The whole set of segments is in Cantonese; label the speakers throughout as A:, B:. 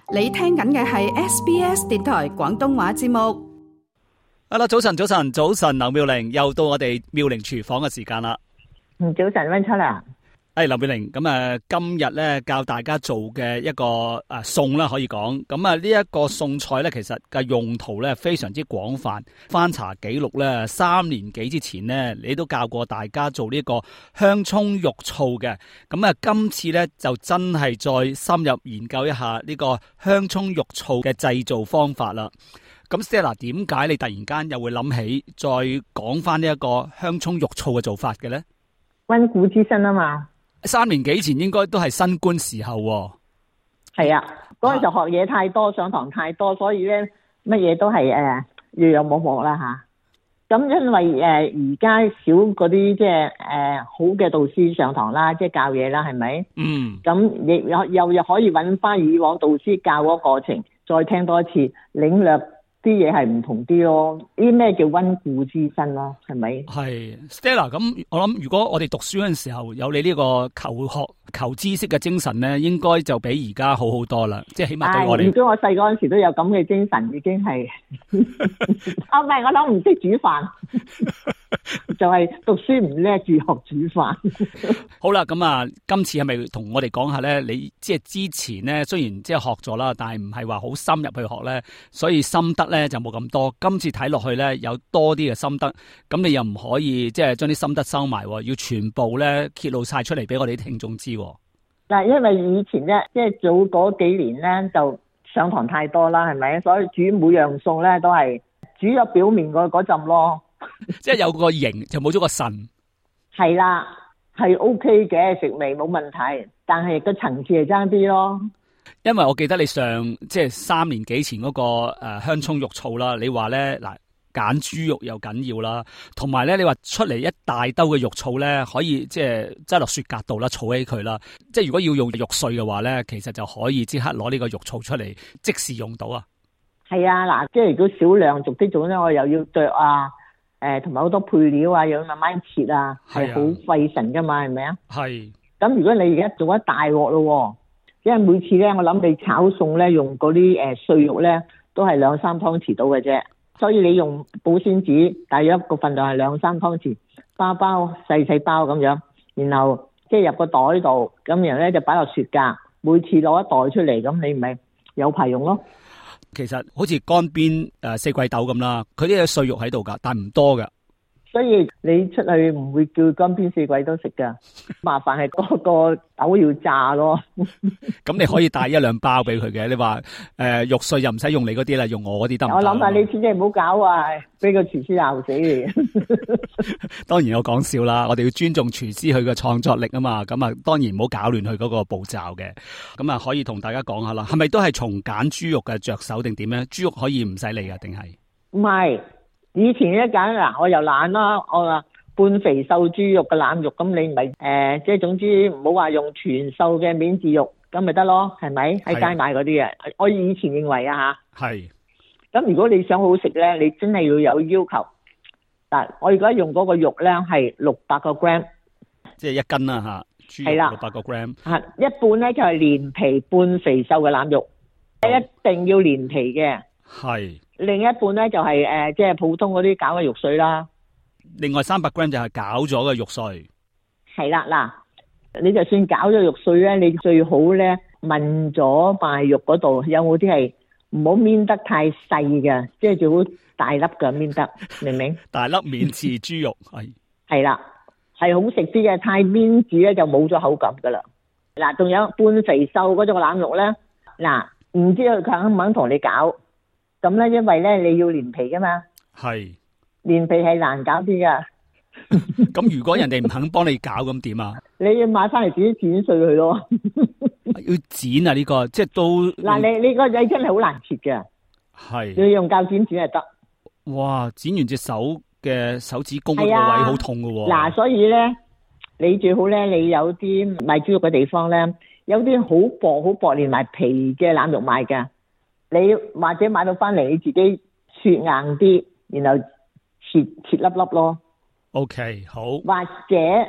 A: 你聽緊嘅係 SBS 電台廣東話節目。
B: Hello， 早晨，劉妙玲，又到我哋妙玲廚房嘅時間啦。
C: 早晨，溫出啦。
B: 劉妙玲，咁今日咧教大家做嘅一個餸啦，可以講咁呢一個餸菜咧，其實嘅用途咧非常之廣泛。翻查記錄咧，3年幾之前咧，你都教過大家做呢個香蔥肉醋嘅。咁今次咧就真係再深入研究一下呢個香蔥肉醋嘅製造方法啦。咁 Stella， 點解你突然間又會諗起再講翻呢一個香蔥肉醋嘅做法嘅咧？
C: 溫故知新啊嘛。
B: 3年幾前應該都係新冠時候喎。係
C: 啊，嗰陣時學嘢太多，上堂太多，所以咧乜嘢都係樣樣冇冇啦吓。咁因為而家少嗰啲即係好嘅導師上堂啦，即係教嘢啦，係咪？嗯。咁你又可以揾翻以往導師教嗰個過程，再聽多一次，領略啲嘢係唔同啲咯。呢啲咩叫溫故知新咯？係咪？係
B: Stella， 咁我諗如果我哋讀書嗰陣時候有你呢個求學求知識嘅精神咧，應該就比而家好好多啦。即係起碼對我哋。如果
C: 我細嗰陣時都有咁嘅精神，已經係啊，唔係我諗唔識煮飯，就係讀書唔叻，住學煮飯。
B: 好啦，咁今次係咪同我哋講下咧？你即係之前咧，雖然即係學咗啦，但係唔係話好深入去學咧，所以心得咧就冇咁多。今次睇落去咧，有多啲嘅心得，咁你又唔可以即係將啲心得收埋，要全部咧揭露晒出嚟俾我哋啲聽眾知。
C: 嗱，因為以前咧，即係早嗰幾年咧，就上堂太多啦，係咪？所以煮每樣餸咧都係煮咗表面嗰陣咯。
B: 即係有個形就冇咗個神。
C: 係啦，係 OK 嘅，食味冇問題，但係個層次係爭啲咯。
B: 因為我記得你上即係3年幾前嗰個香蔥肉醋啦，你話咧嗱，揀豬肉又緊要啦，同埋咧你話出嚟一大兜嘅肉醋咧，可以即係擠落雪格度啦，儲起佢啦。即係如果要用肉碎嘅話咧，其實就可以即刻攞呢個肉醋出嚟即時用到啊。
C: 係啊，嗱，即係如果少量逐啲做咧，我又要剁啊，同埋好多配料啊，又要慢慢切啊，係好費神噶嘛，係咪啊？係。咁如果你而家做一大鑊咯，因為每次咧，我諗你炒餸咧用嗰啲碎肉咧，都係2-3湯匙到嘅啫。所以你用保鮮紙，大約個份量係2-3湯匙，包細包咁樣，然後即係入個袋度，咁然後咧就擺落雪格，每次攞一袋出嚟，咁你咪有排用咯。
B: 其實好似乾煸四季豆咁啦，佢啲碎肉喺度噶，但係唔多噶。所以
C: 你出去唔會叫乾煸四季都食噶，麻煩係嗰個豆要炸咯。
B: 咁你可以帶1-2包俾佢嘅。你話肉碎又唔使用你嗰啲啦，用我嗰啲得唔得？
C: 我諗下你千祈唔好搞啊，俾個廚師鬧死你。
B: 當然我講笑啦，我哋要尊重廚師佢嘅創作力啊嘛。咁當然唔好搞亂佢嗰個步驟嘅。咁可以同大家講下啦，係咪都係從揀豬肉嘅着手定點咧？豬肉可以唔使理啊，定係？唔係。以前一揀嗱，我又懶啦，我話半肥瘦豬肉嘅腩肉，咁你咪即係總之唔好話用全瘦嘅免治肉，咁咪得咯，係咪？喺街買嗰啲啊，我以前認為啊吓。係。咁如果你想好食咧，你真係要有要求。嗱，我而家用嗰個肉咧係600個 gram， 即係1斤啦吓，豬肉600個 gram。係一半咧就係連皮半肥瘦嘅腩肉，一定要連皮嘅。係。另一半咧就係即係普通嗰啲攪嘅肉碎啦。另外300 gram 就係攪咗嘅肉碎。係啦，嗱，你就算攪咗肉碎咧，你最好咧問咗塊肉嗰度有冇啲係唔好搣得太細嘅，即係最好大粒嘅搣得，明唔明？大粒免治豬肉係。係啦，係好食啲嘅，太搣住咧就冇咗口感噶啦。嗱，仲有半肥瘦嗰種腩肉咧，嗱，唔知佢肯唔肯同你攪？咁咧，因為咧你要連皮噶嘛，係連皮係難搞啲噶。咁如果人哋唔肯幫你搞，咁點啊？你要買翻嚟自己剪碎佢咯。要剪啊！呢個即係都嗱，你個仔真係好難切嘅，係要用鉸剪剪就得。哇！剪完隻手嘅手指公嗰個位好痛噶喎。嗱，所以咧，你最好咧，你有啲賣豬肉嘅地方咧，有啲好薄連埋皮嘅腩肉賣噶。你或者買到翻嚟，你自己切硬啲，然後切粒粒咯。OK， 好。或者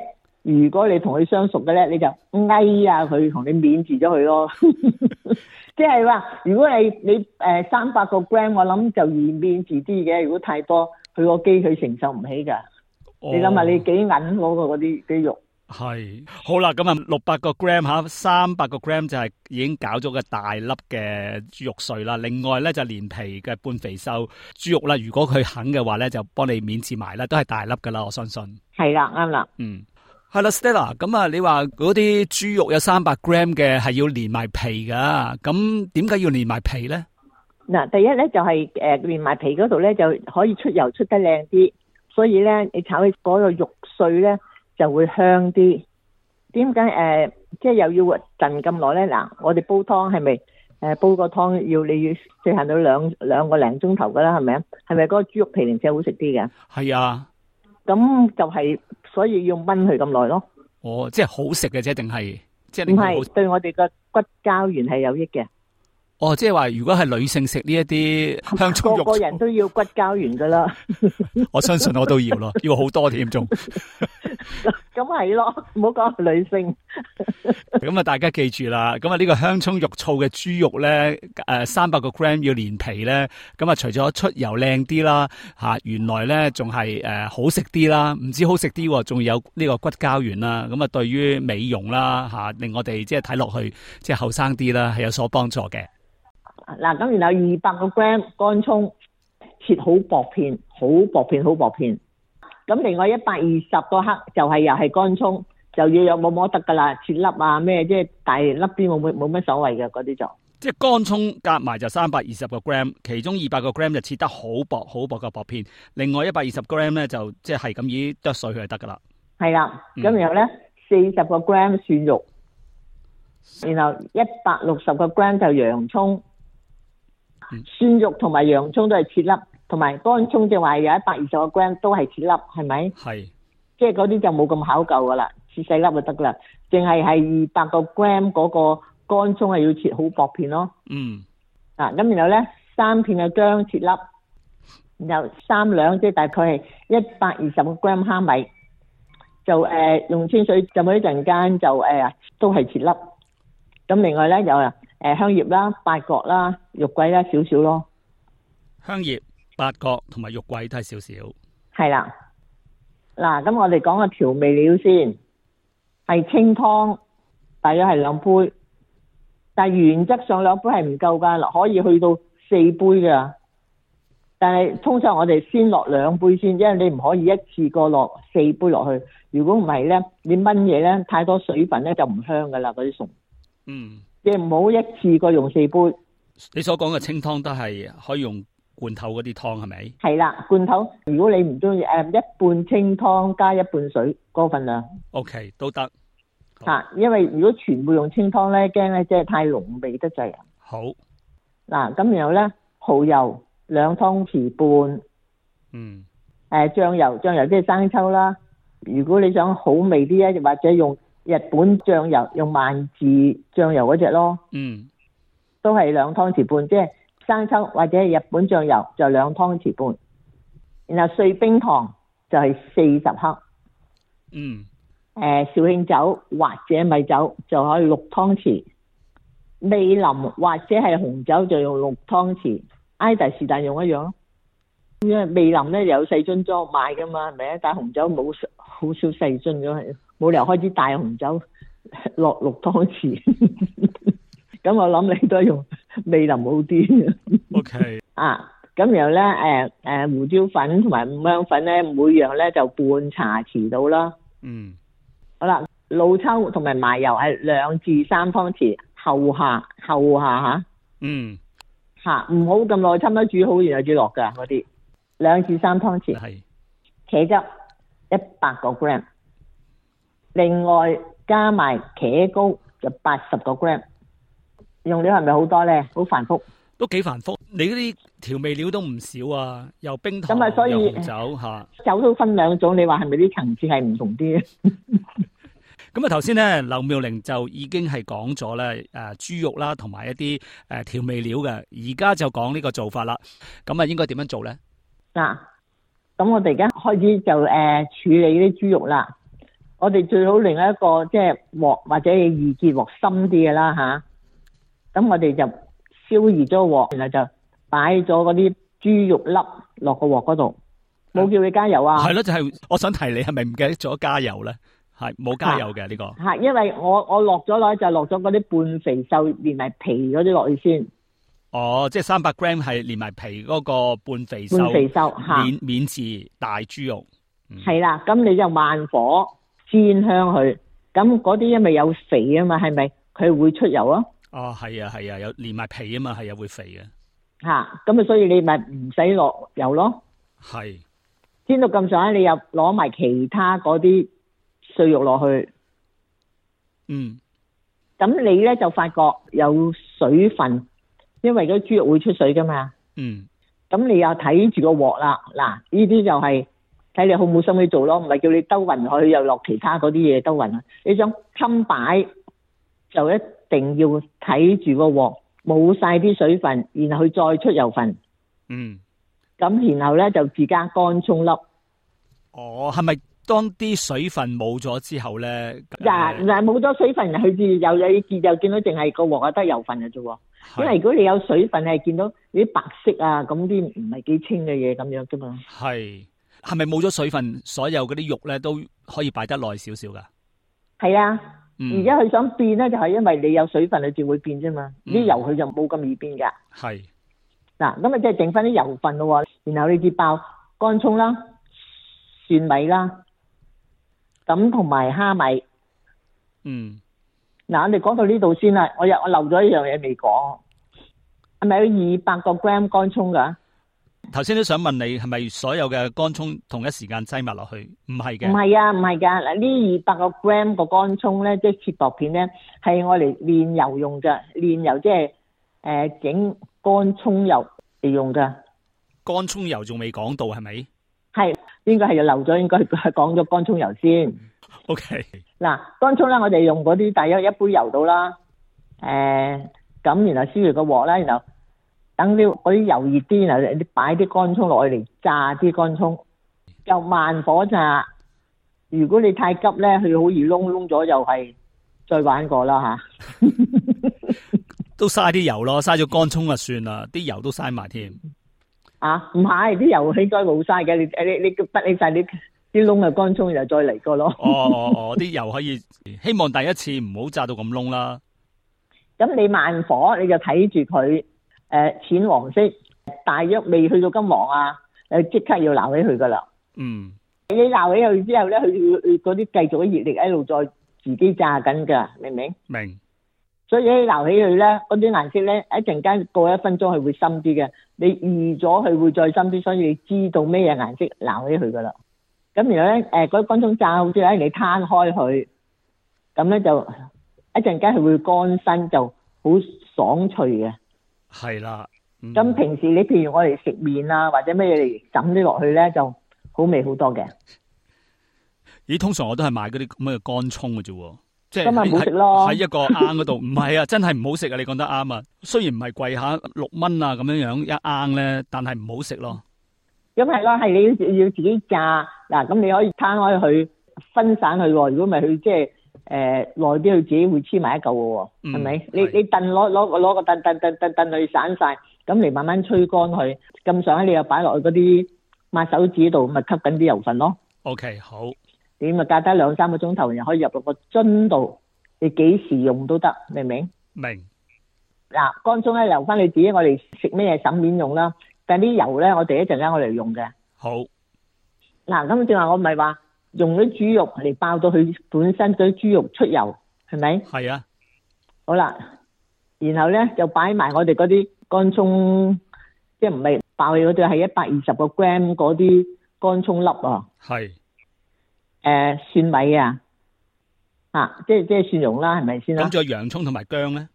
C: 如果你同佢相熟嘅咧，你就翳下佢，同你免治咗佢咯。即係話，如果你300個 gram， 我諗就易免治啲嘅。如果太多，佢個機佢承受唔起㗎。你諗下，你幾銀嗰啲肉。
B: 係好啦，咁啊600個 gram 吓，300個 gram 就係已經搞咗個大粒嘅豬肉碎啦。另外咧就連皮嘅半肥瘦豬肉啦，如果佢肯嘅話咧，就幫你免治埋啦，都係大粒噶啦，我相信。
C: 係啦，啱啦。
B: 係啦 ，Stella， 咁啊，你話嗰啲豬肉有300 gram 嘅係要連埋皮噶，咁點解要連埋皮咧？
C: 嗱，第一咧就係連埋皮嗰度咧就可以出油出得靚啲，所以咧你炒起嗰個肉碎咧就會香啲。點解即係又要燉咁耐咧？嗱，我哋煲湯係咪煲個湯你要最限到兩個零鐘頭噶啦？係咪啊？係咪嗰個豬肉皮零舍好食啲嘅？
B: 係啊。
C: 咁就係所以要燜佢咁耐咯。
B: 哦，即係好食嘅啫，定係即係
C: 唔係對我哋個骨膠原係有益嘅。
B: 哦，即係話如果係女性食呢一啲香蔥肉，
C: 個個人都要骨膠原噶啦。
B: 我相信我都要咯，要好多添仲。
C: 咁係咯，唔好講女性。
B: 咁啊，大家記住啦。咁啊，呢個香蔥肉燥嘅豬肉咧，300個 gram 要連皮咧。咁啊，除咗出油靚啲啦，原來咧仲係好食啲啦。唔止好食啲，仲有呢個骨膠原啦。咁啊，對於美容啦令我哋即係睇落去即係後生啲啦，係有所幫助嘅。
C: 嗱，咁然後200個 gram 乾蔥切好薄片，好薄片，好薄片。咁另外120個克就係又係乾蔥，就要有冇摸得噶啦，切粒啊咩，即係大粒啲冇乜所謂嘅嗰啲就。即係
B: 乾蔥夾埋就320個 gram， 其中200個 gram 就切得好薄嘅薄片，另外120 gram 咧就即係咁已剁碎佢就得噶啦。係啦，咁然後咧40個 gram 蒜肉，然後160個 gram 就洋蔥。蒜肉同埋洋蔥都係切粒，同埋乾蔥即係話有120個 gram 都係切粒，係咪？係，即係嗰啲就冇咁考究噶啦，切細粒就得噶啦。淨係200個 gram 嗰個乾蔥係要切好薄片咯。咁然後咧3片嘅薑切粒，然後3兩即係大概係120個 gram 蝦米，就用清水浸咗一陣間就都係切粒。咁另外咧有香葉啦、八角啦、肉桂啦，少少咯。香葉、八角同埋肉桂都係少少。係啦。嗱，咁我哋講個調味料先，係清湯，大約係2杯，但係原則上2杯係唔夠噶，可以去到4杯噶。但係通常我哋先落2杯先，因為你唔可以一次過落4杯落去。如果唔係咧，你燜嘢咧太多水分咧就唔香噶啦，嗰啲餸。即係唔好一次過用4杯。你所講嘅清湯都係可以用罐頭嗰啲湯係咪？係啦，罐頭。如果你唔中意，一半清湯加一半水嗰個份量。OK， 都得。因為如果全部用清湯咧，驚咧即係太濃味得滯。好。嗱，咁然後咧，蠔油2湯匙半。醬油即係生抽啦。如果你想好味啲咧，或者用日本醬油，用萬字醬油嗰隻咯，都係2湯匙半，即係生抽或者日本醬油就2湯匙半，然後碎冰糖就係40克，紹興酒或者米酒就可以6湯匙，味淋或者係紅酒就用6湯匙，Ida 是但用一樣咯，因為味淋咧有細樽裝買噶嘛，係咪啊？但係紅酒冇好少細樽咗係。冇理由開支大紅酒落6湯匙，咁我諗你都係用味淋好啲。OK。咁然後咧胡椒粉同埋五香粉咧，每樣咧就半茶匙到啦。好啦，老抽同埋麻油係2至3湯匙，後下吓。唔好咁耐，差唔多煮好然後至落噶嗰啲，2至3湯匙。係。茄汁100個 gram。另外加埋茄膏就80個 gram， 用料係咪好多咧？好繁複，都幾繁複。你嗰啲調味料都唔少啊，又冰糖，所以又紅酒吓，酒都分2種。你話係咪啲層次係唔同啲？咁啊，頭先咧劉妙玲就已經係講咗咧豬肉啦，同埋一啲調味料嘅。而家就講呢個做法啦。咁啊，應該點樣做咧？嗱，咁我哋而家開始就處理啲豬肉啦。
C: 我哋最好另一個即係鑊或者易潔鑊深啲嘅啦吓。咁我哋就燒熱咗鑊，然後就擺咗嗰啲豬肉粒落個鑊嗰度。冇叫你加油啊？
B: 係咯，就係我想提你，係咪唔記得咗加油咧？係冇加油嘅呢個。
C: 係因為我落咗落就落咗嗰啲半肥瘦連埋皮嗰啲落去先。
B: 哦，即係300 gram 係連埋皮嗰個半肥瘦免治大豬肉。
C: 係啦，咁你就慢火煎香佢。咁嗰啲因為有肥啊嘛，係咪佢會出油啊？
B: 哦，係啊，有連埋皮啊嘛，係啊，會肥嘅。
C: 咁啊，所以你咪唔使落油咯。
B: 係。
C: 煎到咁上下，你又攞埋其他嗰啲碎肉落去。咁你咧就發覺有水分，因為嗰豬肉會出水噶嘛。咁你又睇住個鑊啦。嗱，呢啲就係睇你好冇心去做咯，唔係叫你兜勻佢又落其他嗰啲嘢兜勻佢。你想襟擺就一定要睇住個鑊冇晒啲水分，然後佢再出油分。咁然後咧就自加乾葱粒。
B: 哦，係咪當啲水分冇咗之後咧？
C: 嗱，冇咗水分，佢至有你見就見到淨係個鑊得油分嘅啫。因為如果你有水分，係見到啲白色啊，咁啲唔係幾清嘅嘢咁樣啫嘛。係
B: 咪冇咗水分，所有嗰啲肉咧都可以擺得耐少少噶？
C: 係啊，而家佢想變咧，就係因為你有水分，佢就會變啫嘛。啲油佢就冇咁易變噶。
B: 係。
C: 嗱，咁啊即係剩翻啲油份咯，然後你至爆乾葱啦、蒜米啦，咁同埋蝦米。嗱，我哋講到呢度先啦，我漏咗一樣嘢未講，係咪有200個 gram 乾葱噶？
B: 頭先都想問你，係咪所有嘅乾葱同一時間擠埋落去？唔係嘅。
C: 唔係啊，唔係噶，嗱呢200個 gram 個乾葱咧，即係切薄片咧，係我嚟煉油用噶，煉油即係整乾葱油嚟用噶。
B: 乾葱油仲未講到係咪？
C: 係，應該係漏咗，應該係講咗乾葱油先。
B: OK。嗱，
C: 乾葱咧，我哋用嗰啲大約1杯油到啦。咁然後燒完個鑊啦，然後等啲嗰啲油熱啲，然後你擺啲乾葱落去嚟炸啲乾葱，就慢火炸。如果你太急咧，佢好易燶咗，又係再玩過啦吓。
B: 都嘥啲油咯，嘥咗乾葱就算啦，啲油都嘥埋添。
C: 唔係，啲油應該冇嘥嘅，你不理晒你啲燶嘅乾葱，又再嚟過咯。
B: 啲油可以，希望第一次唔好炸到咁燶啦。
C: 咁你慢火，你就睇住佢淺黃色，大約未去到金黃啊，即刻要撈起佢噶啦。你撈起佢之後咧，佢嗰啲繼續嘅熱力喺度再自己炸緊噶，明唔明？
B: 明。
C: 所以你撈起佢咧，嗰啲顏色咧，一陣間過1分鐘係會深啲嘅。你預咗佢會再深啲，所以你知道咩嘢顏色撈起佢噶啦。咁然後咧，嗰啲乾葱炸好之後咧，你攤開佢，咁咧就一陣間佢會乾身，就好爽脆嘅。
B: 係啦。
C: 咁平時你譬如我哋食麵啊，或者咩嘢嚟抌啲落去咧，就好味好多嘅。
B: 咦，通常我都係買嗰啲咁嘅乾葱嘅啫。即係
C: 咁咪唔好食咯，
B: 喺一個罌嗰度，唔係啊，真係唔好食啊！你講得啱啊，雖然唔係貴下6蚊啊咁樣一罌咧，但係唔好食咯。
C: 咁係咯，係你要自己炸嗱，咁你可以攤開佢分散佢喎。如果唔係佢即係耐啲，佢自己會黐埋一嚿嘅喎，係咪？你燉攞個燉佢散晒，咁嚟慢慢吹乾佢，咁上下你又擺落去嗰啲抹手指度，咪吸緊啲油份咯。
B: OK， 好。
C: 你咪隔得2-3個鐘頭，又可以入落個樽度，你幾時用都得，明唔明？
B: 明。嗱，
C: 乾葱咧留翻你自己，我哋食咩省面用啦。但係啲油咧，我哋一陣間我嚟用嘅。
B: 好。
C: 嗱，咁正話我唔係話用啲豬肉嚟爆到佢本身嗰啲豬肉出油，係咪？
B: 係啊。
C: 好啦，然後咧就擺埋我哋嗰啲乾葱，即係唔係爆氣嗰啲，係120個 gram 嗰啲乾葱粒啊。
B: 係。
C: 蒜米啊，即係蒜蓉啦，係咪先啦？
B: 咁仲有洋葱同埋薑咧？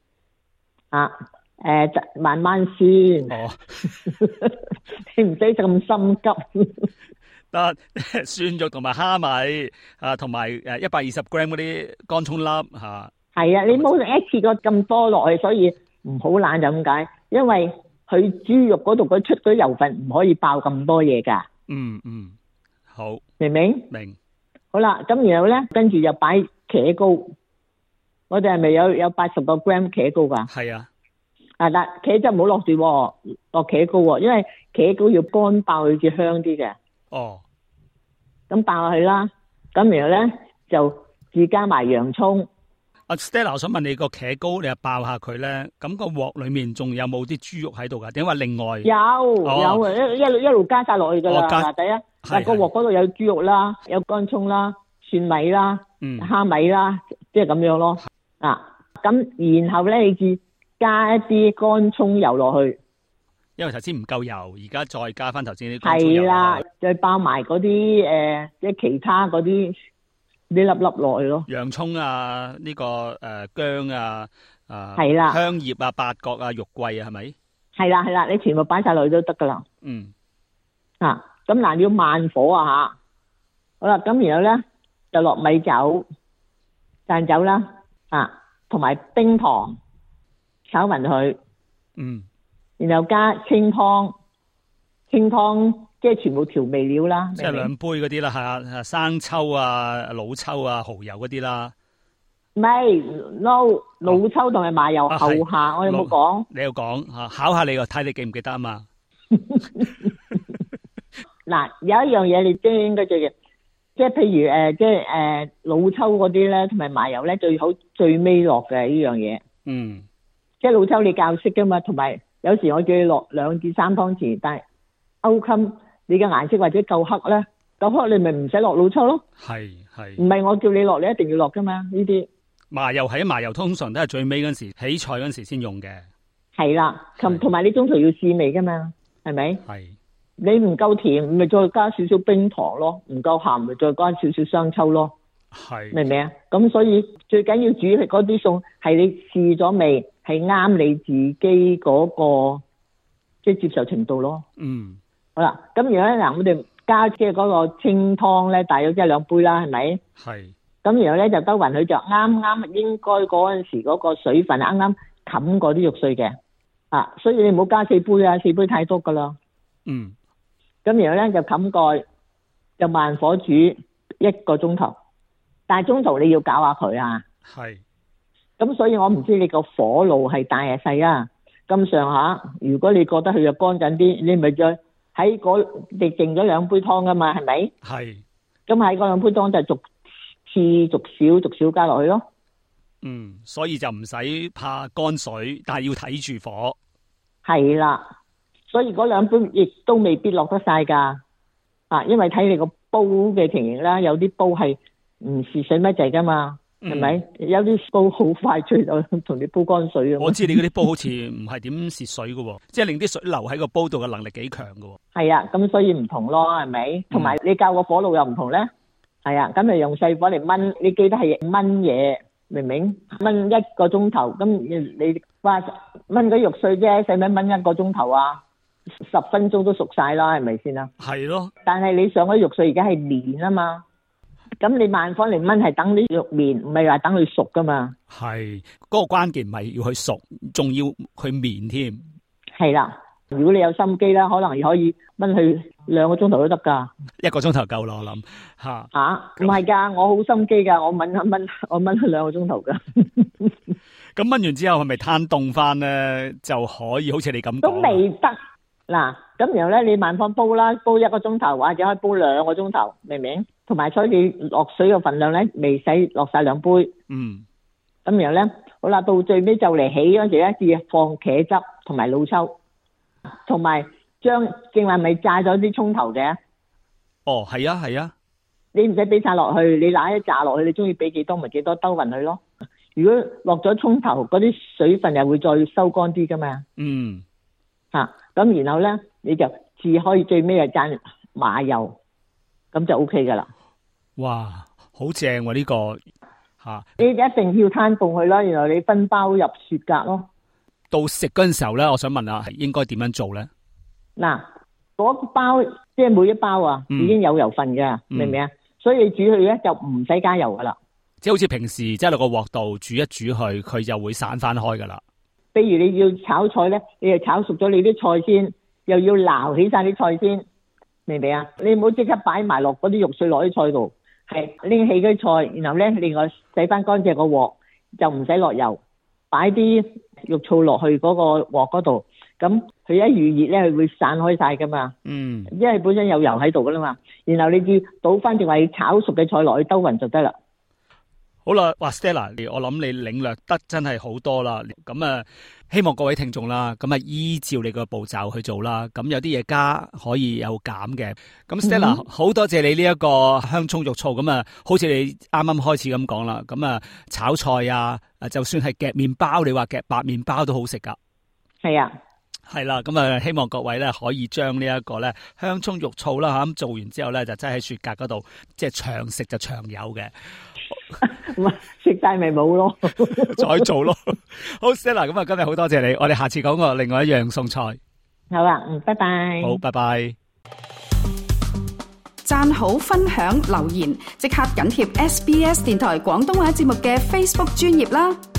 C: 慢慢先。你唔使咁心急。
B: 得蒜肉同埋蝦米同埋120 gram 嗰啲乾葱粒嚇。係
C: 啊，你冇一次過咁多落去，所以唔好懶就咁解。因為佢豬肉嗰度佢出嗰啲油份唔可以爆咁多嘢㗎。
B: 嗯，好。
C: 明唔明？
B: 明。
C: 好啦，咁然後咧，跟住就擺茄膏。我哋係咪有80個 gram 茄膏噶？
B: 係啊。
C: 但茄汁唔好落住，落茄膏喎，因為茄膏要乾爆佢至香啲嘅。
B: 哦。
C: 咁爆落去啦，咁然後咧就自加埋洋葱。
B: 阿 Stella， 我想問你個茄膏，你又爆下佢咧，咁個鑊裏面仲有冇啲豬肉喺度噶？點解另外
C: 有一路加晒落去噶啦。嗱，第一，但個鑊嗰度有豬肉啦，有乾葱啦、蒜米啦、蝦米啦，即係咁樣咯。咁然後咧，你至加一啲乾葱油落去。
B: 因為頭先唔夠油，而家再加翻頭先啲乾葱油。係啦，
C: 再爆埋嗰啲即係其他嗰啲粒落去咯。洋
B: 葱啊，呢個薑啊，
C: 係啦，
B: 香葉啊、八角啊、肉桂啊，係咪？係
C: 啦，你全部擺晒落去都得噶啦。咁嗱，要慢火啊吓。好啦，咁然後咧就落米酒、讚酒啦，同埋冰糖炒勻佢。然後加清湯即係全部調味料啦。
B: 即係2杯嗰啲啦，係生抽啊、老抽啊、蠔油嗰啲啦。
C: 未，no， 老抽同埋麻油後下，我有冇講？
B: 你要講吓，考下你個，睇你記唔記得啊嘛？
C: 嗱，有一樣嘢你都應該最嘅，即係譬如即係老抽嗰啲咧，同埋麻油咧，最好最尾落嘅呢樣嘢。即係老抽你教識噶嘛，同埋有時我叫你落2至3湯匙，但係歐襟你嘅顏色或者夠黑咧，你咪唔使落老抽咯。係，唔係我叫你落，你一定要落噶嘛？呢啲麻油通常都係最尾嗰陣時起菜嗰陣時先用嘅。係啦，同埋你中途要試味噶嘛，係咪？係。你唔夠甜，咪再加少少冰糖咯；唔夠鹹，咪再加少少生抽咯。係，明唔明啊？咁所以最緊要煮嗰啲餸係你試咗味，係啱你自己嗰個即係接受程度咯。好啦，咁而家嗱，我哋加即係嗰個清湯咧，大約即係2杯啦，係咪？係。咁然後咧就兜勻佢，就啱應該嗰陣時嗰個水分啱冚過啲肉碎嘅。所以你唔好加4杯啊，4杯太多噶啦。咁然後咧就冚蓋，就慢火煮1個鐘頭，但係中途你要搞下佢啊。係。咁所以我唔知你個火爐係大係細啊。咁上下，如果你覺得佢又乾緊啲，你咪再喺你剩咗2杯湯噶嘛，係咪？係。咁喺嗰2杯湯就逐少加落去咯。
B: 所以就唔使怕乾水，但係要睇住火。
C: 係啦。所以嗰2杯亦都未必落得晒㗎，因為睇你個煲嘅情形啦，有啲煲係唔蝕水乜滯㗎嘛，係咪？有啲煲好快脆就同你煲乾水啊！
B: 我知你嗰啲煲好似唔係點蝕水㗎喎，即係令啲水流喺個煲度嘅能力幾強㗎喎。係啊，咁所以唔同咯，係咪？同埋你教個火爐又唔同咧，係啊，咁你用細火嚟燜，你記得係燜嘢，明唔明？燜1個鐘頭，咁你話燜嗰肉碎啫，使唔使燜1個鐘頭啊？10分鐘都熟晒啦，係咪先啊？係咯。但係你上嗰肉碎而家係綿啊嘛，咁你慢火嚟燜係等啲肉綿，唔係話等佢熟噶嘛。係，嗰個關鍵唔係要佢熟，仲要佢綿添。係啦，如果你有心機啦，可能可以燜佢2個鐘頭都得噶。1個鐘頭夠啦，我諗吓。唔係噶，我好心機噶，我燜佢2個鐘頭噶。咁燜完之後係咪攤凍翻咧就可以？好似你咁講都未得。嗱，咁然後咧，你慢火煲啦，煲1個鐘頭，或者可以煲2個鐘頭，明唔明？同埋所以你落水嘅份量咧，未使落晒2杯。咁然後咧，好啦，到最尾就嚟起嗰時咧，至放茄汁同埋老抽，同埋將正話咪炸咗啲葱頭嘅。哦，係啊，係啊。你唔使俾晒落去，你拿一炸落去，你中意俾幾多咪幾多，兜勻佢咯。如果落咗葱頭，嗰啲水分又會再收乾啲噶嘛。咁然後咧，你就至可以最尾係蘸麻油，咁就 OK 噶啦。哇，好正喎呢個吓！你一定要攤凍佢啦，然後你分包入雪格咯。到食嗰陣時候咧，我想問下，係應該點樣做咧？嗱，嗰包即係每一包啊，已經有油份嘅，明唔明啊？所以你煮佢咧就唔使加油噶啦。即係好似平時即係落個鑊度煮一煮佢，佢就會散翻開噶啦。譬如你要炒菜咧，你就炒熟咗你啲菜先，又要撈起晒啲菜先，明唔明啊？你唔好即刻擺埋落嗰啲肉碎落啲菜度，
C: 係拎起嗰啲菜，然後咧另外洗翻乾淨個鑊，就唔使落油，擺啲肉燥落去嗰個鑊嗰度，咁佢一預熱咧，佢會散開晒噶嘛。嗯，因為本身有油喺度噶啦嘛，然後你要倒翻淨係炒熟嘅菜落去兜勻就得啦。
B: 好啦，哇 Stella， 我諗你領略得真係好多啦。咁啊，希望各位聽眾啦，咁啊依照你個步驟去做啦。咁有啲嘢加可以有減嘅。咁 Stella，好多謝你呢一個香蔥肉燥。咁啊，好似你啱啱開始咁講啦。咁啊，炒菜啊，就算係夾麵包，你話夾白麵包都好食噶。係啊。係啦，咁啊，希望各位咧可以將呢一個咧香蔥肉燥啦吓，咁做完之後咧就擠喺雪格嗰度，即係長食就長有嘅。食晒咪冇咯，再做咯。好 Stella， 咁啊今日好多謝你，我哋下次講個另外一樣餸菜。
C: 好啊，拜拜。
B: 好，拜拜。
A: 讚好、分享、留言，即刻緊貼SBS 電台廣東話節目嘅 Facebook 專頁啦。